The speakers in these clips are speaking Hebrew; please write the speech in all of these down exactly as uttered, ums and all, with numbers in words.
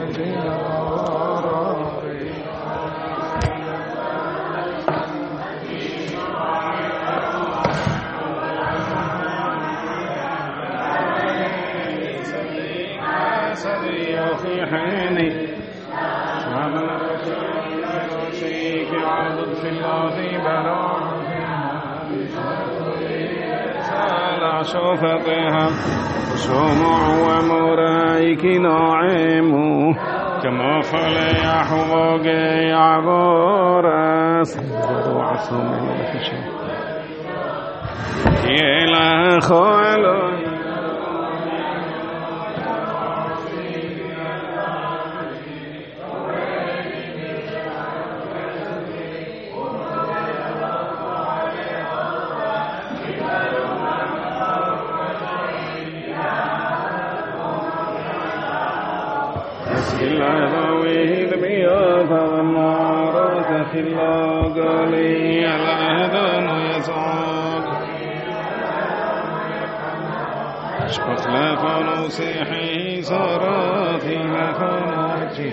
في حيني شيك عبد في الله براء سال شوفتها شمع ومرايك ناعم كما فليح وقي عبورس وعصم يلا خالو الله قالي الأذان يزعل أشبط لفن وسيحي صاراتي لفناتي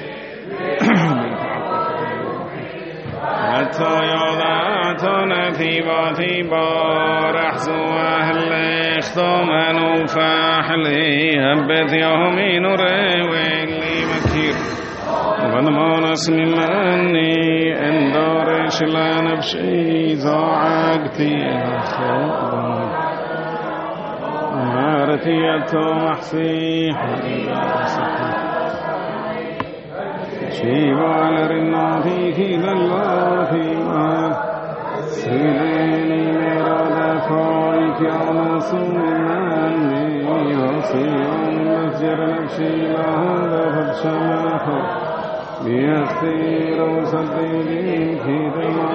حتى يضعت نثيبا ثيبا رحزو أهل اختمنوا فاحلي هبت يومين ريوين لي مكير وما نسمي مني ان دارش لنفسي زعقتي الخطبة مارتي التمحسي شيب على رناتي كيل الله في مال سيديني مراد فايك يا نصوم مني وصيام مفجر نفسي لهذا فبشماخه بيختير وصدقين في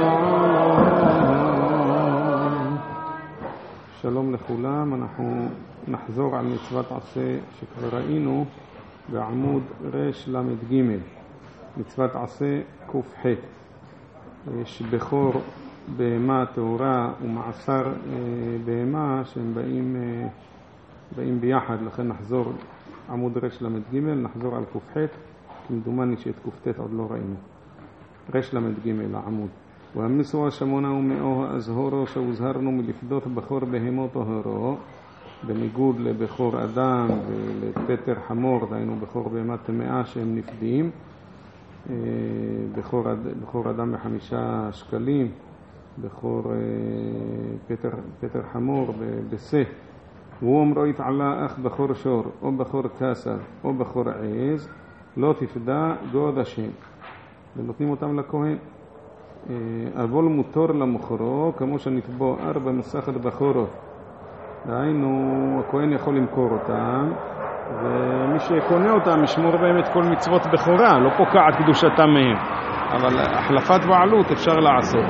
دماغ. שלום לכולם, אנחנו נחזור על מצוות עשה שכבר ראינו בעמוד רש למד ג' מצוות עשה ק"ח. יש בכור בהמה טהורה ומעשר בהמה שהם באים, באים ביחד, לכן נחזור עמוד רש למד ג', נחזור על ק"ח. כמדומני שאת קופטת עוד לא ראינו. רש למד ג' לעמוד. והמסו השמונה ומאו הזהורו שהוזהרנו מלפדות בכור בהמו טהרו, בניגוד לבכור אדם ולפטר חמור, דהיינו בכור בהמה טמאה שהם נפדים. בכור, בכור אדם בחמישה שקלים, בכור פטר, פטר חמור בשה. והוא אומרו יתעלה אך בכור שור או בכור כסר או בכור עז, לא תפדה גוד השם, ונותנים אותם לכהן. אבל מותר למוכרו כמו שנתבוא ארבע מסכת בכורות, דהיינו הכהן יכול למכור אותם, ומי שקונה אותם ישמור בהם את כל מצוות בכורה, לא פוקעת קדושתם מהם, אבל החלפת בעלות אפשר לעשות.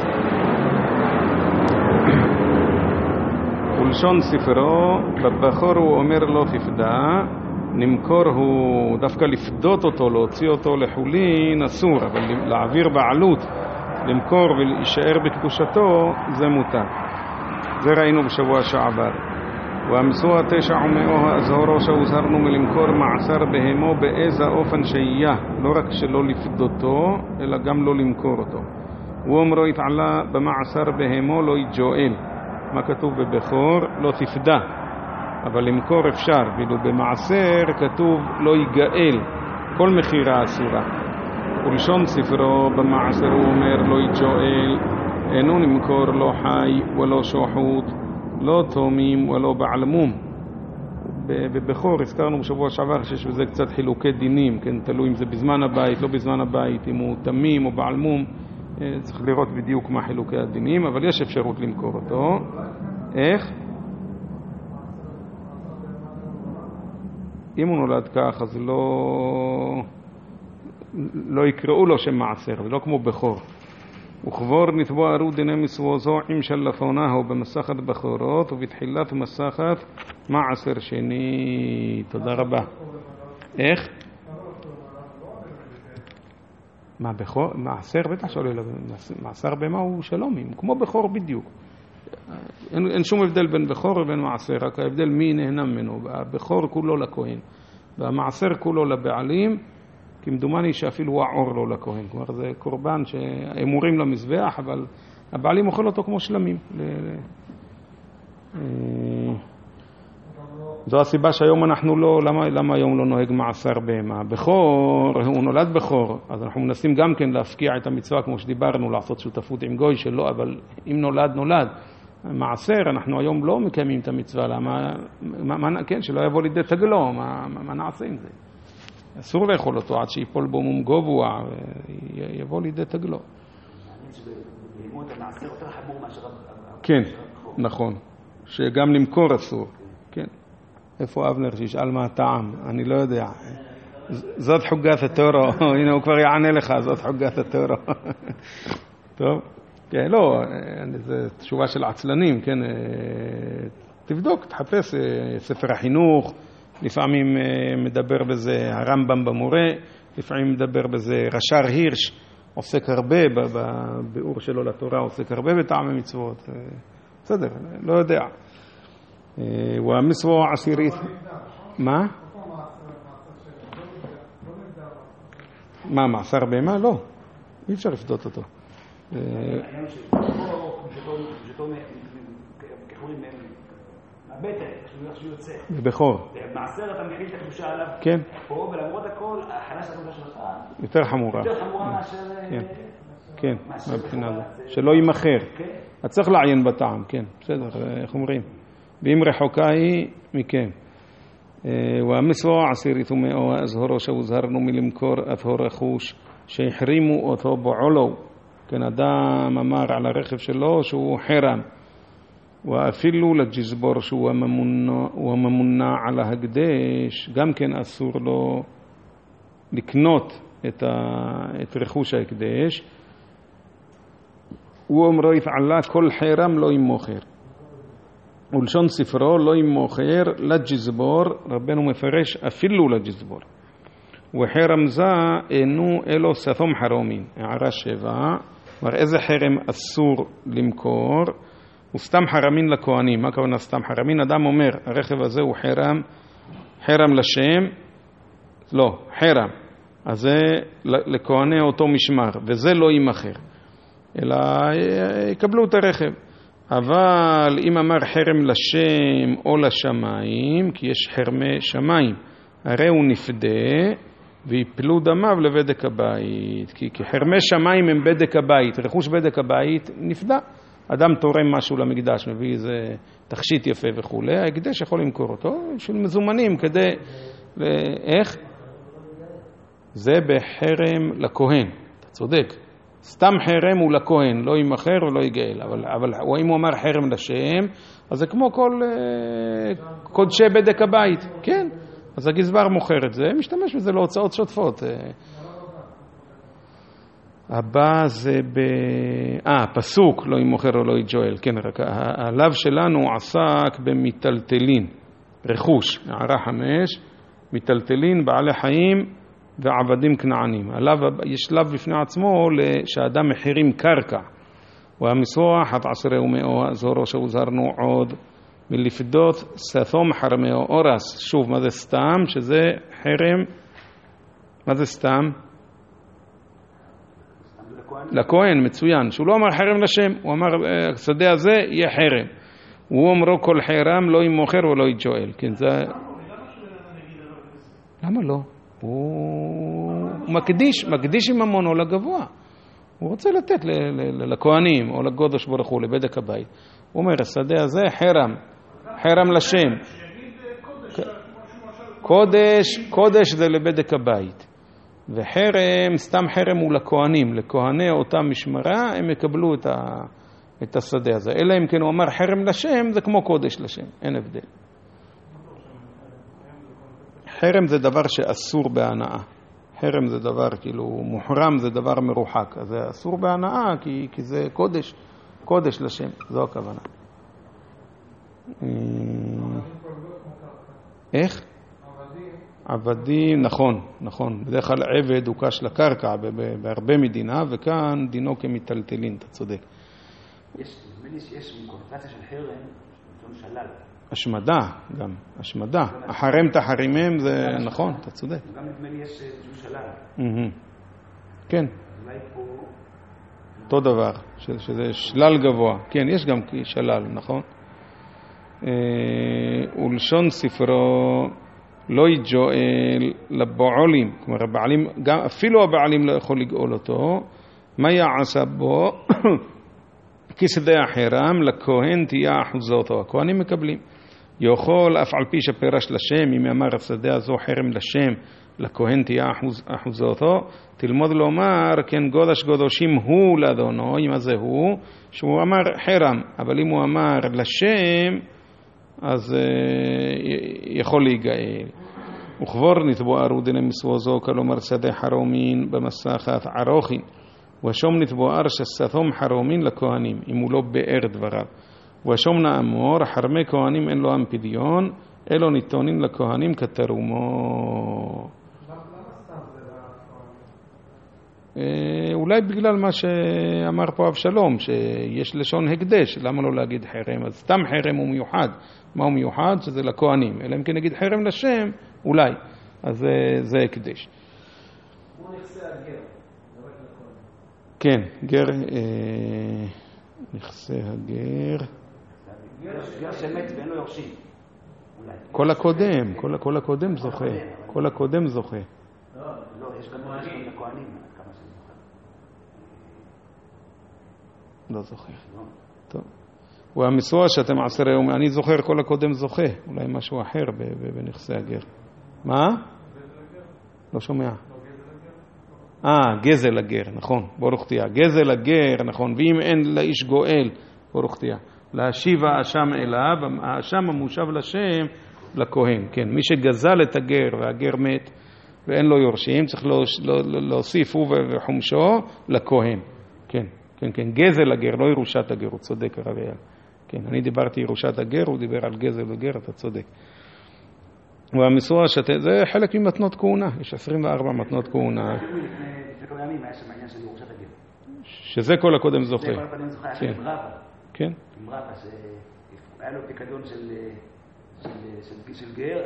ולשון ספרו בבכור הוא אומר לא תפדה, נמכור הוא דווקא לפדות אותו, להוציא אותו לחולין אסור, אבל להעביר בעלות, למכור ולהישאר בקדושתו, זה מותר. זה ראינו בשבוע שעבר. והמסוע תשע ומאו הזהורו שהוזהרנו מלמכור מעשר בהמו באיזה אופן שיהיה, לא רק שלא לפדותו, אלא גם לא למכור אותו. הוא אומרו יתעלה במעשר בהמו לא יג'ואל. מה כתוב בבכור? לא תפדה. אבל למכור אפשר, ואילו במעשר כתוב לא יגאל, כל מחירה אסורה. ולשון ספרו במעשר הוא אומר לא יג'ואל, אינו נמכור לא חי ולא שוחוט, לא תומים ולא בעלמום. בבכור הזכרנו בשבוע שעבר שיש בזה קצת חילוקי דינים, כן, תלוי אם זה בזמן הבית, לא בזמן הבית, אם הוא תמים או בעלמום, צריך לראות בדיוק מה חילוקי הדינים, אבל יש אפשרות למכור אותו. איך? אם הוא נולד כך, אז לא, לא יקראו לו שם מעשר, זה לא כמו בכור. וכבור נתבוע ארו דיני מסווזו עם שלפונהו במסכת בכורות ובתחילת מסכת מעשר שני. תודה רבה. איך? מה בכור? מעשר בטח שואל אליו. מעשר במה הוא שלומים, כמו בכור בדיוק. אין, אין שום הבדל בין בכור ובין מעשר, רק ההבדל מי נהנה ממנו. הבכור כולו לכהן והמעשר כולו לבעלים, כמדומני שאפילו העור לא לכהן. כלומר, זה קורבן שאמורים למזבח, אבל הבעלים אוכל אותו כמו שלמים. זו הסיבה שהיום אנחנו לא, למה, למה היום לא נוהג מעשר בהמה? בכור, הוא נולד בכור, אז אנחנו מנסים גם כן להפקיע את המצווה, כמו שדיברנו, לעשות שותפות עם גוי שלו, אבל אם נולד, נולד. מעשר, אנחנו היום לא מקיימים את המצווה, למה, מה, מה, כן, שלא יבוא לידי תגלו, מה, מה, מה נעשה עם זה? אסור לאכול אותו עד שיפול בו מום גבוה, יבוא לידי תגלו. כן, נכון. שגם למכור אסור. כן. איפה אבנר שישאל מה הטעם? אני לא יודע. זאת חוגת התורה. הנה הוא כבר יענה לך, זאת חוגת התורה. טוב. כן, לא, זו תשובה של עצלנים, כן. תבדוק, תחפש ספר החינוך. לפעמים מדבר בזה הרמב"ם במורה, לפעמים מדבר בזה רשר הירש, עוסק הרבה בביאור שלו לתורה, עוסק הרבה בטעם המצוות. בסדר, לא יודע. והמצווה העשירית, מה? מה, מעשר בהמה? לא, אי אפשר לפדות אותו. בבכור. מעשר אתה מכיל את הקדושה עליו. כן. פה, ולמרות הכל, החלש הקדושה שלך יותר חמורה. יותר חמורה מאשר... כן, מהבחינה הזו. שלא יימחר. אתה צריך לעיין בטעם, כן, בסדר, איך אומרים? ואם רחוקה היא מכם. והמצווה עשירית ומאו הזהרו שהוזהרנו מלמכור אף הרכוש שהחרימו אותו בעולו. כן, אדם אמר על הרכב שלו שהוא חרם. ואפילו לג'זבור שהוא הממונה, הממונה על ההקדש, גם כן אסור לו לקנות את, ה, את רכוש ההקדש. הוא אומר יפעלה כל חרם לא ימוכר. ולשון ספרו לא ימוכר לג'זבור, רבנו מפרש אפילו לג'זבור. וחרם זה אינו אלו סתום חרומין. הערה שבע, אומר איזה חרם אסור למכור? הוא סתם חרמין לכהנים. מה הכוונה סתם חרמין? אדם אומר, הרכב הזה הוא חרם, חרם לשם, לא, חרם. אז זה לכהני אותו משמר, וזה לא יימכר. אלא יקבלו את הרכב. אבל אם אמר חרם לשם או לשמיים, כי יש חרמי שמיים, הרי הוא נפדה ויפלו דמיו לבדק הבית. כי, כי חרמי שמיים הם בדק הבית, רכוש בדק הבית נפדה. אדם תורם משהו למקדש, מביא איזה תכשיט יפה וכו', ההקדש יכול למכור אותו של מזומנים כדי... איך? זה בחרם לכהן, אתה צודק. סתם חרם הוא לכהן, לא ימכר ולא יגאל. אבל, אבל אם הוא אמר חרם לשם, אז זה כמו כל קודשי בדק הבית. כן, אז הגזבר מוכר את זה, משתמש בזה להוצאות שוטפות. הבא זה ב... אה, פסוק, לא ימוכר או לא יג'ואל. כן, רק הלב שלנו עסק במטלטלין, רכוש, הערה חמש, מטלטלין, בעלי חיים ועבדים כנענים. הלב, יש לב בפני עצמו שהאדם מחירים קרקע. והמצווה אחת עשרה ומאו, זורו שהוזהרנו עוד מלפדות סתום חרמאו אורס. שוב, מה זה סתם? שזה חרם, מה זה סתם? לכהן, מצוין, שהוא לא אמר חרם לשם, הוא אמר השדה הזה יהיה חרם. הוא אמרו כל חרם לא ימוכר ולא יג'ואל. כן, זה... למה לא? הוא מקדיש, מקדיש עם המון או לגבוה. הוא רוצה לתת לכהנים או לגודש ברוך הוא, לבדק הבית. הוא אומר, השדה הזה חרם, חרם לשם. קודש, קודש זה לבדק הבית. וחרם, סתם חרם הוא לכהנים, לכהני אותה משמרה, הם יקבלו את, ה, את השדה הזה. אלא אם כן הוא אמר חרם לשם, זה כמו קודש לשם, אין הבדל. חרם זה דבר שאסור בהנאה. חרם זה דבר, כאילו, מוחרם זה דבר מרוחק. אז זה אסור בהנאה, כי, כי זה קודש, קודש לשם, זו הכוונה. איך? עבדים, נכון, נכון. בדרך כלל עבד הוא קש לקרקע בהרבה מדינה, וכאן דינו כמטלטלין, אתה צודק. יש, יש קונוטציה של חרם, של שלל. השמדה גם, השמדה. החרם תחרימם זה נכון, אתה צודק. גם נדמה לי יש שלל. כן. אולי פה... אותו דבר, שזה שלל גבוה. כן, יש גם שלל, נכון? ולשון ספרו לא יג'ואל לבעלים, כלומר הבעלים, גם, אפילו הבעלים לא יכול לגאול אותו. מה יעשה בו? כשדה החרם, לכהן תהיה אחוזותו. הכהנים מקבלים. יכול אף על פי שפרש לשם, אם אמר השדה הזו חרם לשם, לכהן תהיה אחוז, אחוזותו, תלמוד לומר, כן גודש גודשים הוא לאדונו, מה זה הוא? שהוא אמר חרם, אבל אם הוא אמר לשם, אז uh, יכול להיגאל. וכבור נתבוע רודין מסווזו, כלומר שדה חרומין במסכת ערוכין, ושום נתבוער שסתום חרומין לכהנים, אם הוא לא באר דבריו. ושום נאמור, חרמי כהנים אין לו עם פדיון, אלו ניתונים לכהנים כתרומו. אולי בגלל מה שאמר פה אבשלום, שיש לשון הקדש, למה לא להגיד חרם? אז סתם חרם הוא מיוחד. מה הוא מיוחד? שזה לכהנים. אלא אם כן נגיד חרם לשם, אולי. אז זה הקדש. הוא נכסה הגר. כן, גר, נכסה הגר. גר שמת ואין לו יורשים. כל הקודם, כל הקודם זוכה. כל הקודם זוכה. לא, לא, יש גם לכהנים, כמה שזה זוכה. לא זוכר. טוב. הוא המסוע שאתם עשר היום, אני זוכר כל הקודם זוכה. אולי משהו אחר בנכסי הגר. מה? לא שומע. אה, גזל הגר, נכון, ברוך תהיה. גזל הגר, נכון, ואם אין לאיש גואל, ברוך תהיה. להשיב האשם אליו, האשם המושב לשם לכהן. כן, מי שגזל את הגר והגר מת ואין לו יורשים, צריך להוסיף הוא וחומשו לכהן. כן, כן, כן, גזל הגר, לא ירושת הגר, הוא צודק הרב אייל. כן, אני דיברתי ירושת הגר, הוא דיבר על גזל הגר, אתה צודק. והמסוע שת... זה חלק ממתנות כהונה, יש עשרים וארבע מתנות כהונה. לפני כמה ימים היה שם העניין של ירושת הגר. שזה כל הקודם זוכה. זה כל הקודם זוכה, היה עם רבא. כן. עם רבא, שהיה לו פיקדון של גר,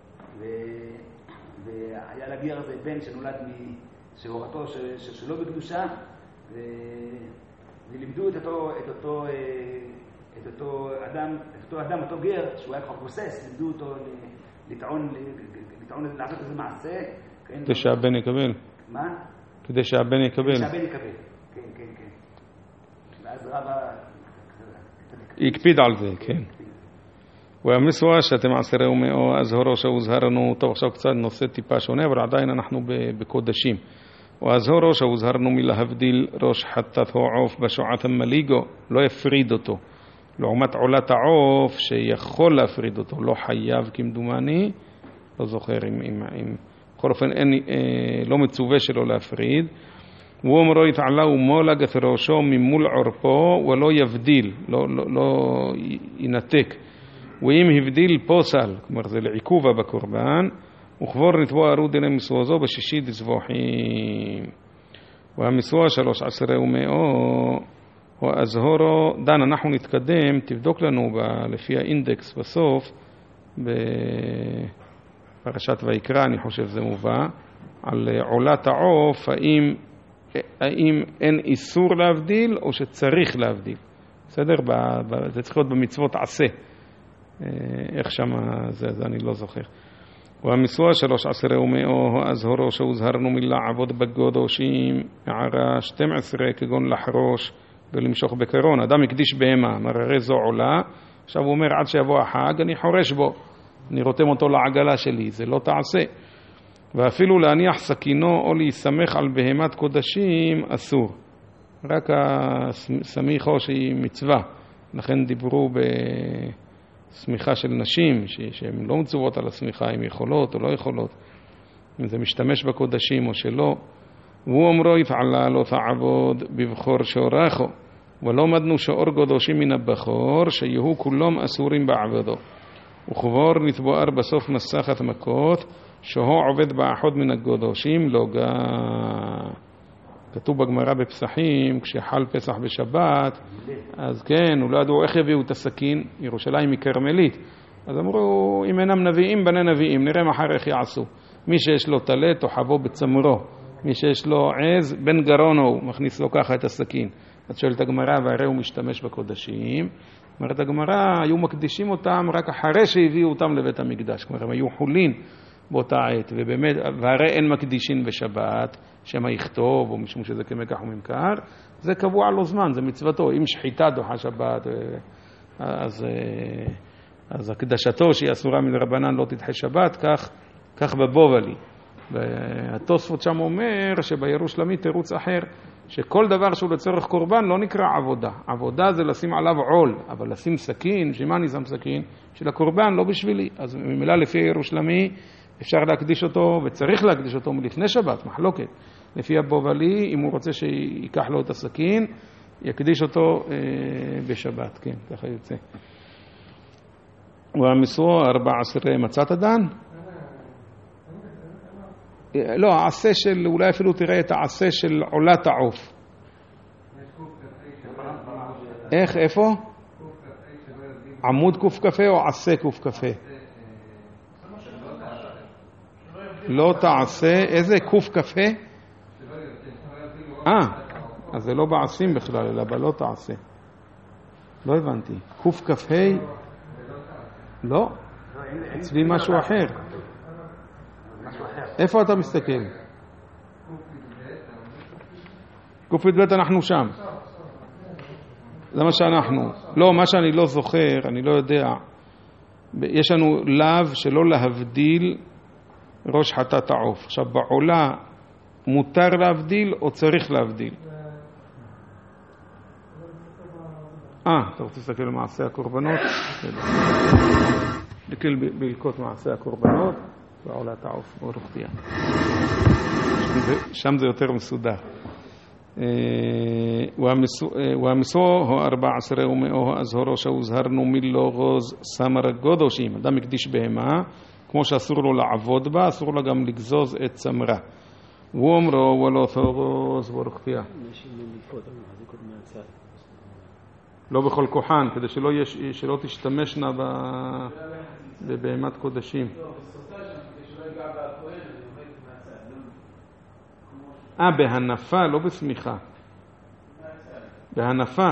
והיה לגר הזה בן שנולד מהורתו שלא בקדושה, ולימדו את אותו את אותו אדם, את אותו אדם, אותו גר, שהוא היה כבר גוסס, לימדו אותו לטעון, לטעון, לעשות איזה מעשה. כדי שהבן יקבל. מה? כדי שהבן יקבל. כדי שהבן יקבל, כן, כן, כן. ואז רבא... יקפיד על זה, כן. והמסוע שאתם עשרה ומאו, אז הורו שהוזהרנו, טוב עכשיו קצת נושא טיפה שונה, אבל עדיין אנחנו בקודשים. ואז הורו שהוזהרנו מלהבדיל ראש חטאת העוף בשועת המליגו, לא יפריד אותו. לעומת עולת העוף שיכול להפריד אותו, לא חייב כמדומני, לא זוכר אם, אם, אם בכל אופן אין, אה, לא מצווה שלא להפריד. הוא אומרו יתעלה ומולג את ראשו ממול עורפו ולא יבדיל, לא, לא, לא ינתק. ואם הבדיל פוסל, כלומר זה לעיכובה בקורבן, וכבור נתבוע ארודין מסועזו בשישי דזבוחים. והמסוע שלוש עשרה ומאו, אז הורו, דן, אנחנו נתקדם, תבדוק לנו ב, לפי האינדקס בסוף, בפרשת ויקרא, אני חושב זה מובא, על עולת העוף, האם, האם אין איסור להבדיל או שצריך להבדיל. בסדר? ב, ב, זה צריך להיות במצוות עשה. איך שמה זה, זה אני לא זוכר. והמסוע שלוש עשרה ומאו, אז הורו שהוזהרנו מלעבוד בגודשים, הערה שתים עשרה כגון לחרוש, ולמשוך בקרון. אדם הקדיש בהמה, אמר הרי זו עולה, עכשיו הוא אומר עד שיבוא החג אני חורש בו, אני רותם אותו לעגלה שלי, זה לא תעשה. ואפילו להניח סכינו או להסמך על בהמת קודשים אסור, רק הסמיכו שהיא מצווה, לכן דיברו בסמיכה של נשים שהן לא מצוות על הסמיכה, הן יכולות או לא יכולות, אם זה משתמש בקודשים או שלא. והוא אומרו יפעלה לא תעבוד בבחור שורחו, ולא מדנו שאור גודשים מן הבחור שיהיו כולם אסורים בעבודו. וכבור נתבואר בסוף מסכת מכות שהוא עובד באחד מן הגודשים לא גא. כתוב בגמרא בפסחים, כשחל פסח בשבת, אז כן, הוא לא ידעו איך יביאו את הסכין, ירושלים היא קרמלית, אז אמרו, אם אינם נביאים, בני נביאים, נראה מחר איך יעשו. מי שיש לו טלה, תוחבו בצמרו. מי שיש לו עז, בן גרונו, הוא מכניס לו ככה את הסכין. אז שואלת הגמרא, והרי הוא משתמש בקודשים. אומרת הגמרא, היו מקדישים אותם רק אחרי שהביאו אותם לבית המקדש. כלומר, הם היו חולין באותה עת, ובאמת, והרי אין מקדישין בשבת, שמה יכתוב, או משום שזה כמקח וממכר, זה קבוע לו זמן, זה מצוותו. אם שחיטה דוחה שבת, אז, אז הקדשתו שהיא אסורה מדרבנן לא תדחה שבת, כך, כך בבובלי. והתוספות שם אומר שבירושלמי תירוץ אחר, שכל דבר שהוא לצורך קורבן לא נקרא עבודה. עבודה זה לשים עליו עול, אבל לשים סכין, שמה אני שם סכין? של הקורבן, לא בשבילי. אז ממילא לפי הירושלמי אפשר להקדיש אותו, וצריך להקדיש אותו מלפני שבת, מחלוקת. לפי הבובלי, אם הוא רוצה שיקח לו את הסכין, יקדיש אותו אה, בשבת, כן, ככה יוצא. והמסרו ארבע עשרה מצאת דן? לא, העשה של, אולי אפילו תראה את העשה של עולת העוף. איך, איפה? עמוד קוף קפה או עשה קוף קפה? לא תעשה, איזה קוף קפה? אה, אז זה לא בעשים בכלל, אלא בלא תעשה. לא הבנתי. קוף קפה? לא, אצלי משהו אחר. איפה אתה מסתכל? קוף בית אנחנו שם. זה מה שאנחנו. לא, מה שאני לא זוכר, אני לא יודע. יש לנו לאו שלא להבדיל ראש חטאת העוף. עכשיו, בעולה מותר להבדיל או צריך להבדיל? אה, אתה רוצה להסתכל על מעשה הקורבנות? נקל בלקות מעשה הקורבנות. ועולה תעוף, ברוך תהיה. שם זה יותר מסודר. והמסו הו ארבע עשרה ומאו הזהורו שהוזהרנו מלא רוז סמר גודושים. אדם מקדיש בהמה, כמו שאסור לו לעבוד בה, אסור לו גם לגזוז את צמרה. הוא אומרו ולא תורוז, ברוך תהיה. לא בכל כוחן, כדי שלא, יש, שלא תשתמשנה בבהמת קודשים. אה, בהנפה, לא בסמיכה. בהנפה.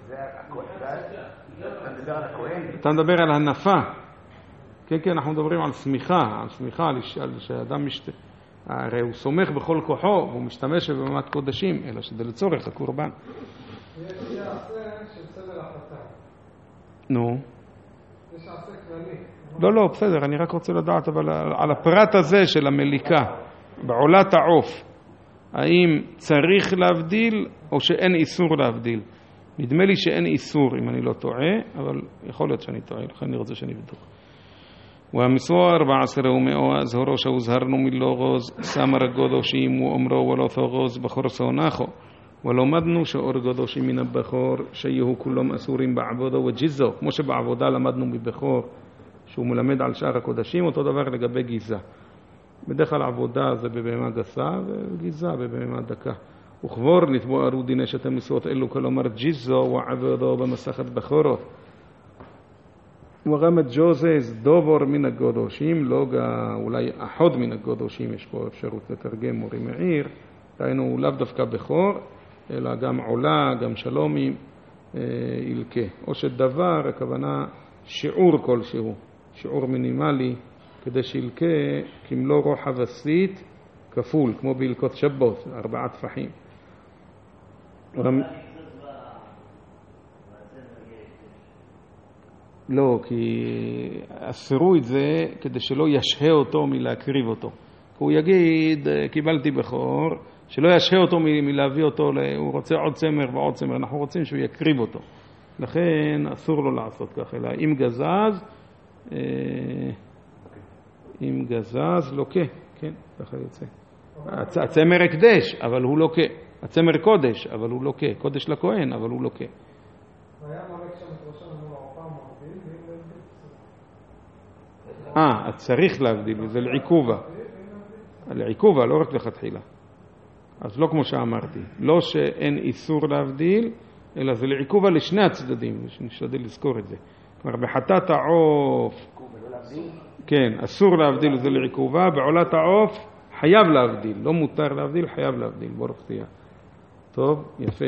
אתה מדבר על הנפה. כן, כן, אנחנו מדברים על סמיכה, על סמיכה, על שאדם משת... הרי הוא סומך בכל כוחו, והוא משתמש בבהמת קודשים, אלא שזה לצורך הקורבן. יש יעשה של סדר החלטה. נו. יש יעשה כללי. לא, לא, בסדר, אני רק רוצה לדעת, אבל על הפרט הזה של המליקה, בעולת העוף, האם צריך להבדיל או שאין איסור להבדיל? נדמה לי שאין איסור אם אני לא טועה, אבל יכול להיות שאני טועה, לכן אני רוצה שנבדוק. והמסרו ארבע עשרה ומאו הזהורו שהוזהרנו מלא רוז סמר גודושים ואומרו ולא תורוז בחור סעונכו ולומדנו שאור גודושים מן הבחור שיהיו כולם אסורים בעבודו וג'יזו, כמו שבעבודה למדנו מבחור שהוא מלמד על שאר הקודשים, אותו דבר לגבי גיזה. בדרך כלל עבודה זה בבהמה גסה וגיזה בבהמה דקה. וכבור נתבוארו דיני שאתם מסוות אלו, כלומר ג'יזו ועבודו במסכת בחורות. ורמת ג'וזז דובור מן הגודושים, לא אולי אחד מן הגודושים, יש פה אפשרות לתרגם מורי מעיר, ראינו לאו דווקא בחור, אלא גם עולה, גם שלומים, ילכה. או שדבר, הכוונה שיעור כלשהו, שיעור מינימלי, כדי שילכה כמלוא רוחב הסית כפול, כמו בילקות שבות, ארבעה טפחים. לא, כי אסרו את זה כדי שלא ישהה אותו מלהקריב אותו. הוא יגיד, קיבלתי בחור, שלא ישהה אותו מלהביא אותו, הוא רוצה עוד צמר ועוד צמר, אנחנו רוצים שהוא יקריב אותו. לכן אסור לו לעשות כך, אלא אם גזז, אם גזז, לוקה, כן, ככה יוצא. הצמר הקדש, אבל הוא לוקה. הצמר קודש, אבל הוא לוקה. קודש לכהן, אבל הוא לוקה. היה מלך שם את ראשון אמור העופם מרביל, אה, צריך להבדיל, וזה לעיכובה. לעיכובה, לא רק לכתחילה. אז לא כמו שאמרתי. לא שאין איסור להבדיל, אלא זה לעיכובה לשני הצדדים, שנשתדל לזכור את זה. כלומר, בחטאת העוף, כן, אסור להבדיל זה לעיכובה, בעולת העוף חייב להבדיל, לא מותר להבדיל, חייב להבדיל, ברוך תהיה. טוב, יפה.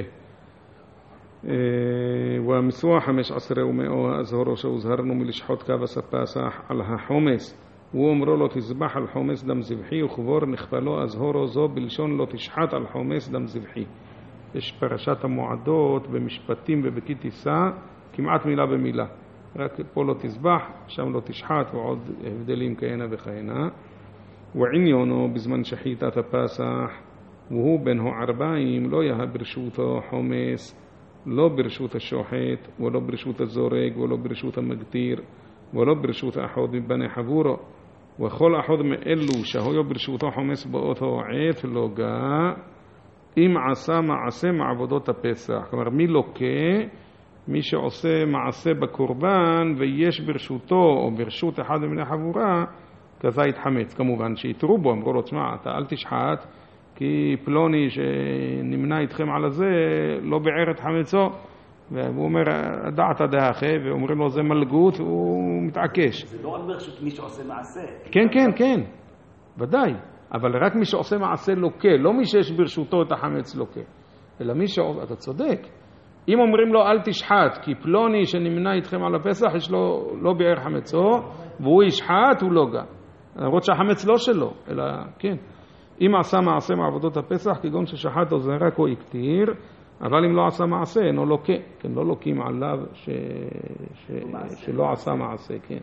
והמסוע חמש עשרה ומאו הזהורו שהוזהרנו מלשחוט כבש הפסח על החומס, הוא אומרו לו תזבח על חומס דם זבחי וכבור נכפלו הזהורו זו בלשון לא תשחט על חומס דם זבחי. יש פרשת המועדות במשפטים ובכי תישא כמעט מילה במילה, רק פה לא תזבח, שם לא תשחט ועוד הבדלים כהנה וכהנה. ועניונו בזמן שחיטת הפסח והוא בן הערביים לא יהיה ברשותו חומס, לא ברשות השוחט ולא ברשות הזורג ולא ברשות המגתיר ולא ברשות אחד מבני חבורו, וכל אחד מאלו שהיו ברשותו חומס באותו עת לא גא אם עשה מעשה מעבודות הפסח. כלומר, מי לוקה? מי שעושה מעשה בקורבן ויש ברשותו או ברשות אחד מבני חבורה, כזה יתחמץ. כמובן שיתרו בו, אמרו לו, תשמע, אתה אל תשחט כי פלוני שנמנע איתכם על זה לא בער את חמצו, והוא אומר דעת דאחי, ואומרים לו זה מלגות, והוא מתעקש. זה לא רק ברשות מי שעושה מעשה. כן, כן, כן, ודאי, אבל רק מי שעושה מעשה לוקה, לא מי שיש ברשותו את החמץ לוקה, אלא מי שעושה, אתה צודק. אם אומרים לו אל תשחט כי פלוני שנמנע איתכם על הפסח יש לו לא בער חמצו והוא ישחט, הוא לא גא, למרות שהחמץ לא שלו, אלא כן. אם עשה מעשה מעבודות הפסח, כגון ששחט או זרק או הקטיר, אבל אם לא עשה מעשה, אינו לוקה, כן, לא לוקים עליו ש... ש... שלא עשה מעשה, כן.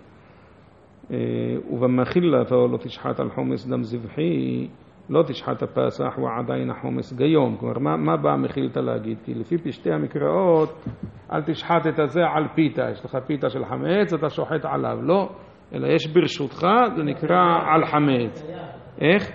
ובמחילתו לא תשחט על חומס דם זבחי, לא תשחט הפסח ועדיין החומס גיום. כלומר, מה, מה בא מחילתה להגיד? כי לפי פשטי המקראות, אל תשחט את הזה על פיתה, יש לך פיתה של חמץ, אתה שוחט עליו, לא, אלא יש ברשותך, זה נקרא על חמץ. איך?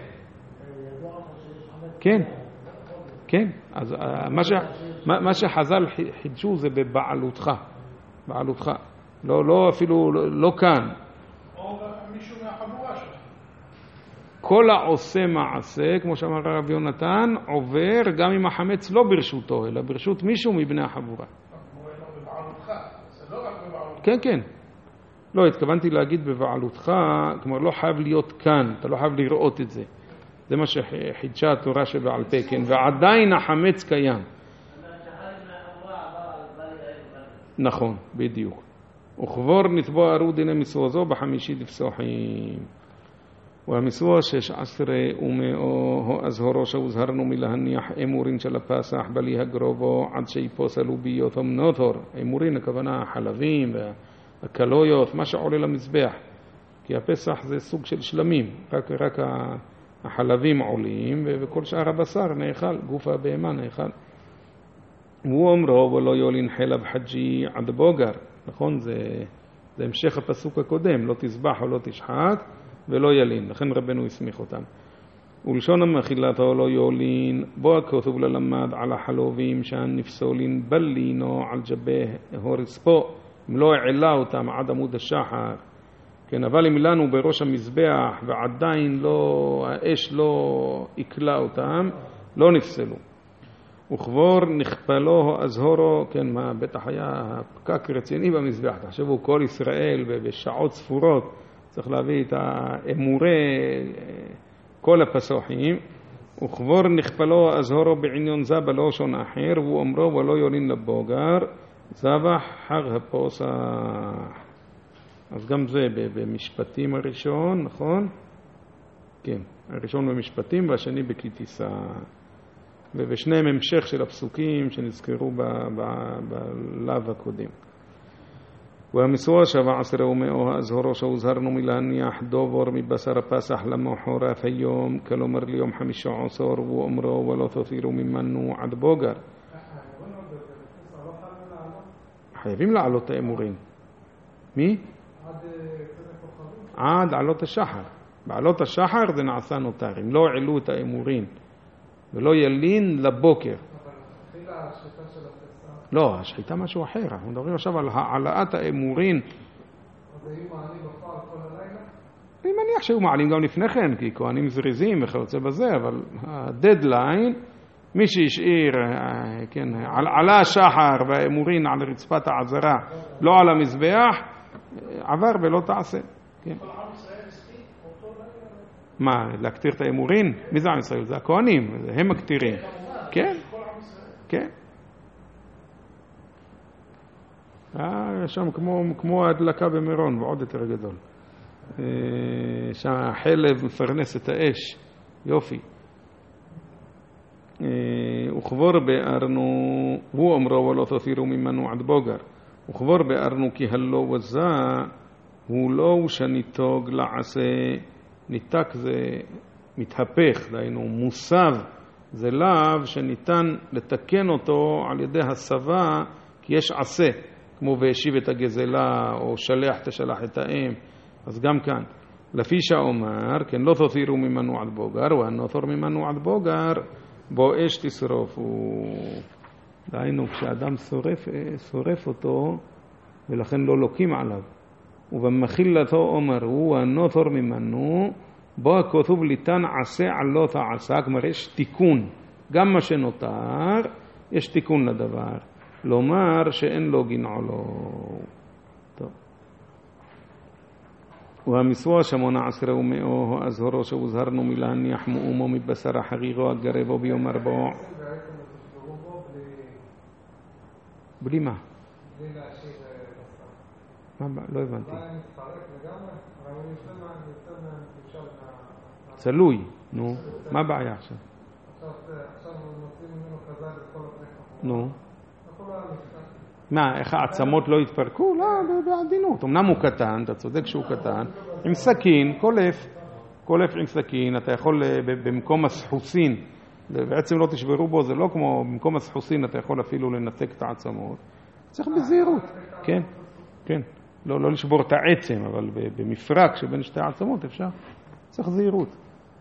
כן, כן, אז מה, ש, מה, מה שחז"ל חידשו זה בבעלותך, בעלותך, לא, לא אפילו, לא, לא כאן. או מישהו מהחבורה שלך. כל העושה מעשה, כמו שאמר הרב יונתן, עובר גם אם החמץ לא ברשותו, אלא ברשות מישהו מבני החבורה. כמו אינו בבעלותך, זה לא רק בבעלותך. כן, כן. לא, התכוונתי להגיד בבעלותך, כלומר לא חייב להיות כאן, אתה לא חייב לראות את זה. זה מה שחידשה התורה שבעל פה, כן, ועדיין החמץ קיים. נכון, בדיוק. וכבור נתבוע ארו דיני מסוע זו בחמישי דפסוחים. והמסוע שש עשרה ומאו הזהורו שהוזהרנו מלהניח אמורין של הפסח בלי הגרובו עד שיפוסלו ביותו מנוטור. אמורין הכוונה החלבים והקלויות, מה שעולה למזבח. כי הפסח זה סוג של שלמים, רק, רק ה... החלבים עולים וכל שאר הבשר נאכל, גוף הבהמה נאכל. הוא אומרו ולא יולין חלב חג'י עד בוגר, נכון? זה, זה המשך הפסוק הקודם, לא תזבח או לא תשחט ולא ילין, לכן רבנו הסמיך אותם. ולשון המחילתו לא יולין, בו הכתוב ללמד על החלובים שהן נפסולין בלינו על ג'בה הורספו, אם לא העלה אותם עד עמוד השחר. כן, אבל אם לנו בראש המזבח ועדיין לא, האש לא עיקלה אותם, לא נפסלו. וכבור נכפלו הזהורו, כן, מה, בטח היה פקק רציני במזבח. תחשבו, כל ישראל בשעות ספורות צריך להביא את האמורי, כל הפסוחים. וכבור נכפלו הזהורו בעניון זה בלושון אחר, והוא אמרו ולא יולין לבוגר, זבח חג הפוסח. אז גם זה במשפטים הראשון, נכון? כן, הראשון במשפטים והשני בכלי טיסה. ובשניהם המשך של הפסוקים שנזכרו בלב הקודם. והמסוע שבע עשרה ומאו הזהורו שהוזהרנו מלהניח דובור מבשר הפסח למחרת היום, כלומר ליום חמישה עשר, ואומרו ולא תותירו ממנו עד בוגר. חייבים לעלות את האמורים. מי? עד עלות השחר. בעלות השחר זה נעשה נותר. אם לא העלו את האמורים ולא ילין לבוקר. לא, השחיטה משהו אחר. אנחנו מדברים עכשיו על העלאת האמורים. אז היו מעלים בפועל כל הלילה? אני מניח שהיו מעלים גם לפני כן, כי כהנים זריזים וכיוצא בזה, אבל הדדליין מי שהשאיר, כן, עלה השחר והאמורין על רצפת העזרה, לא על המזבח, עבר ולא תעשה. כן. מה, להקטיר את האמורין? מי זה עם ישראל? זה הכהנים, הם מקטירים. כן, כן. אה, שם כמו, כמו ההדלקה במירון, ועוד יותר גדול. שם החלב מפרנס את האש, יופי. וכבור בארנו, הוא אמרו ולא תותירו ממנו עד בוגר. וכבור בארנו כי הלא וזה, הוא לא שניתוג לעשה, ניתק זה מתהפך, דהיינו מוסב, זה לאו שניתן לתקן אותו על ידי הסבה, כי יש עשה, כמו והשיב את הגזלה, או שלח תשלח את האם, אז גם כאן. לפי שאומר, כן לא תותירו ממנו עד בוגר, והנותור ממנו עד בוגר, בו אש תשרוף. דהיינו, כשאדם שורף, שורף אותו, ולכן לא לוקים עליו. ובמחילתו אומר, הוא הנותור ממנו, בו הכתוב ליתן עשה על לא תעשה, כלומר יש תיקון. גם מה שנותר, יש תיקון לדבר. לומר שאין לו גנעו. טוב. והמסוע שמונה עשרה ומאו, הזהרו שהוזהרנו מלהניח מאומו מבשר החרירו הגרבו ביום ארבעו. בלי מה? בלי להשאיר בשר. מה? לא הבנתי. אולי מתפרק לגמרי, אבל הוא יוצא מה... צלוי, נו. מה הבעיה עכשיו? עכשיו נוצאים ממנו חזק את כל הפרק. נו. מה, איך העצמות לא התפרקו? לא, בעדינות. אמנם הוא קטן, אתה צודק שהוא קטן, עם סכין, קולף, קולף עם סכין, אתה יכול במקום הסחוסין, בעצם לא תשברו בו, זה לא כמו במקום הסחוסין, אתה יכול אפילו לנתק את העצמות. צריך בזהירות, כן, כן. לא, לא לשבור את העצם, אבל במפרק שבין שתי העצמות אפשר. צריך זהירות.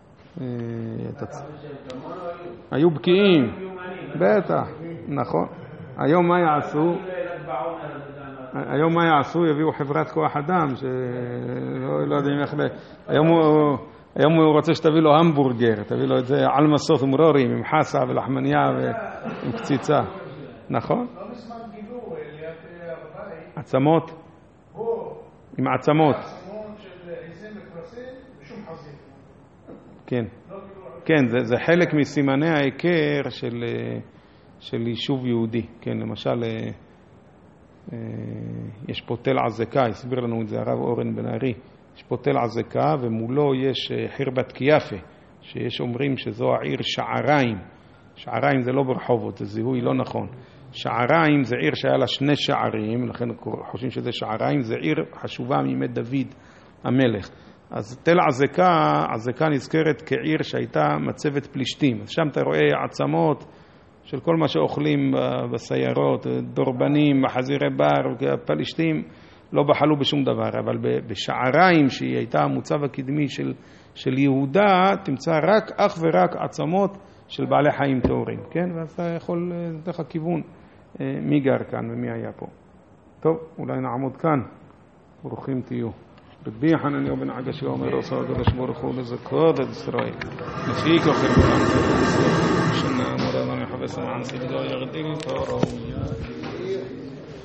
היו בקיאים, בטח, נכון. היום מה יעשו? היום מה יעשו? יביאו חברת כוח אדם שלא יודעים איך ל... היום הוא היום הוא רוצה שתביא לו המבורגר, תביא לו את זה על מסוף ומרורים עם חסה ולחמניה ועם קציצה. נכון? לא מזמן גילו ליד הבית. עצמות? עם עצמות. עצמות של עיזים וכבשים ושום חזיר. כן. כן, זה, זה חלק מסימני ההיכר של... של יישוב יהודי, כן, למשל יש פה תל עזקה, הסביר לנו את זה הרב אורן בן ארי, יש פה תל עזקה ומולו יש חרבת קיאפה, שיש אומרים שזו העיר שעריים, שעריים זה לא ברחובות, זה זיהוי לא נכון, שעריים זה עיר שהיה לה שני שערים, לכן חושבים שזה שעריים, זה עיר חשובה מימי דוד המלך, אז תל עזקה, עזקה נזכרת כעיר שהייתה מצבת פלישתים, אז שם אתה רואה עצמות, של כל מה שאוכלים בסיירות, דורבנים, חזירי בר, פלישתים, לא בחלו בשום דבר, אבל בשעריים שהיא הייתה המוצב הקדמי של, של יהודה, תמצא רק, אך ורק עצמות של בעלי חיים תאורים, כן? ואז אתה יכול לתת לך כיוון מי גר כאן ומי היה פה. טוב, אולי נעמוד כאן, ברוכים תהיו. רבי חנניה בן עגשי אומר עושה הקדוש ברוך הוא לזכות את ישראל. לפי כוחו שנה מורנו מחפש מען סגדו ירדיל תורו